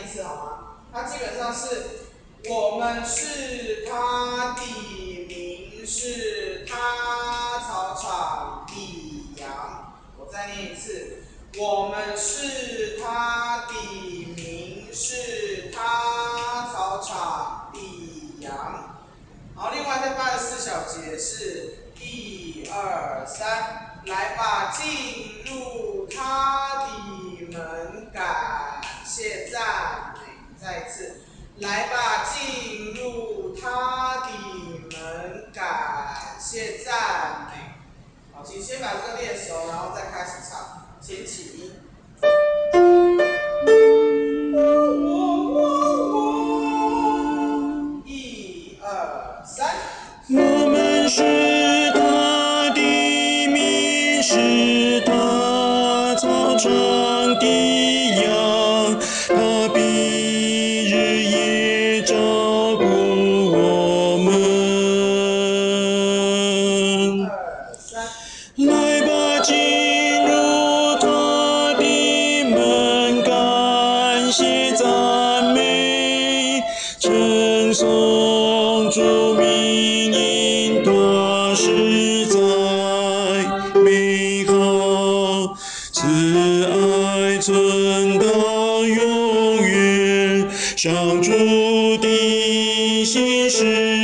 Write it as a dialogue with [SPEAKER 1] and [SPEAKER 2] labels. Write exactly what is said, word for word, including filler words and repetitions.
[SPEAKER 1] 一次好吗？它基本上是我们是他地名是他草场地羊。我再念一次，我们是他地名是他草场地羊。好，另外在八十四小节是一二三，来吧，进入他的门，感谢赞美。再一次，来吧，进入他的门，感谢赞美。好，请先把这个练熟，然后再开始唱，请起。一二三。
[SPEAKER 2] 我们是他的民，是他草场的羊，他必日夜照顾我们。
[SPEAKER 1] 二三。
[SPEAKER 2] 来吧，进入他的门，感谢赞美，称颂主名，因他实在美好，慈爱存到永远，上主的心事